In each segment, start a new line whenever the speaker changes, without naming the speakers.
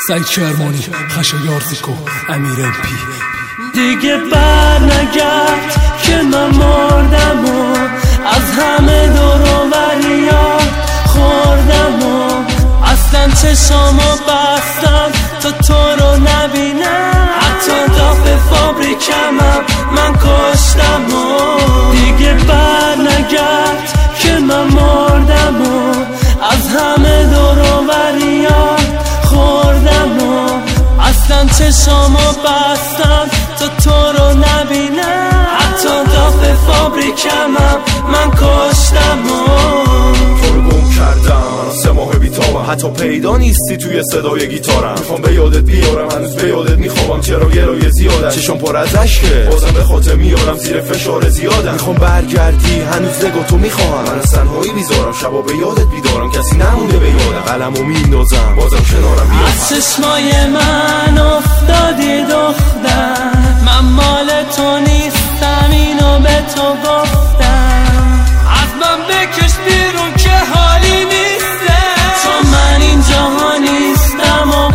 سعید کرمانی، خشایارزیکو، امیر امپی.
دیگه بر نگرد که من مردم و از همه دور و بریا خوردم و اصلا چشامو بستم تا تو رو نبینم، حتی داغ فابریکمم من کشتم و دیگه بر نگرد که من مردم و از همه دور و بریا خوردم و اصلا چشامو بستم تا تو رو نبینم، حتی داغ فابریکمم من کشتم و
تو رو گم کردم. 3 ماه بیتابم، حتی پیدا نیستی توی صدای گیتارم. میخوام به یادت بیارم، هنوز به یادت میخوابم. چرا گرای زیادم، چشم پر از اشکه، بازم به خاطر میارم زیر فشار زیادم. میخوام برگردی، هنوز نگاه تو میخوام. من از تنهایی بیزارم، شبا به یادت بیدارم. کسی نمونده به یادم، قلمو میندازم بازم کنارم بیام.
از چشمای من افتادی دختر، من مال تو نیستم اینو به تو گفتم. از من بکش بیرون که حالی نیسته، چون من اینجا ها نیستم و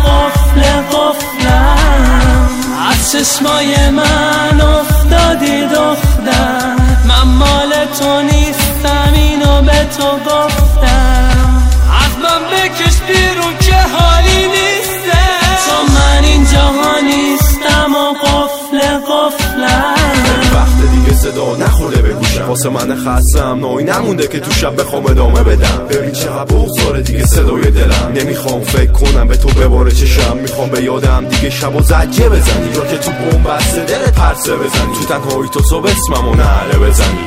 قفلم. از چشمای من افتادی دختر، من مال تو نیستم اینو به تو گفتم. از من بکش بیرون که حالی نیسته، چون من اینجا ها نیستم و قفلم.
وقت دیگه صدا نخورده به گوشم، واسه من خستم نوعی نمونده که تو شب بخوام ادامه بدم. ببین چقدر بغضاره دیگه صدای دلم، نمیخوام فکر کنم به تو بباره چشم. میخوام به یادم دیگه شب و زجه بزنی، یا که تو بوم بسته دلت پرسه بزنی. تو تنهایی تو صبح اسممو نعره بزنی.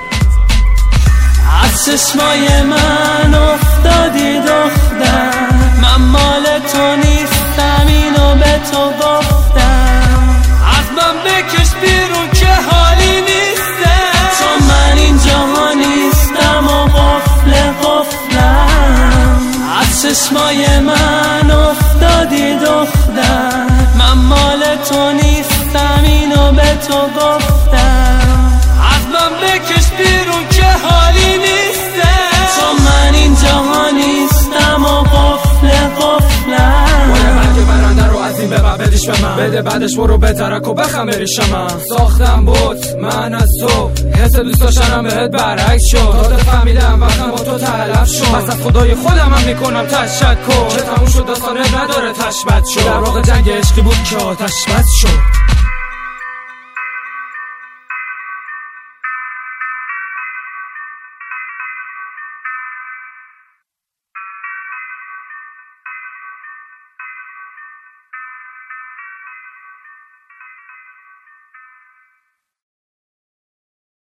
از چشمای من افتادی دختر، من مال تو نیستم اینو به تو گفتم. از من بکش بیرون که حالی نیسته، چون من اینجا ها نیستم و قفلم. از چشمای من افتادی دختر، من مال تو نیستم اینو به تو گفتم. از من بکش بیرون که حالی نیسته، چون من اینجا ها نیستم و قفلم.
من که برنده رو از این به بعد بدیش به من بده، بعدش برو به ترک و بخم بریشم. ساختم بود من از تو، حس دوست داشتنم بهت برعکس شد. تازه فهمیدم وقتم با تو تلف شد، پس از خدای خودم هم میکنم تشکر که تموم شد، داستانه نداره تشبت شد. در واقع جنگ عشقی بود که آتش بس شد.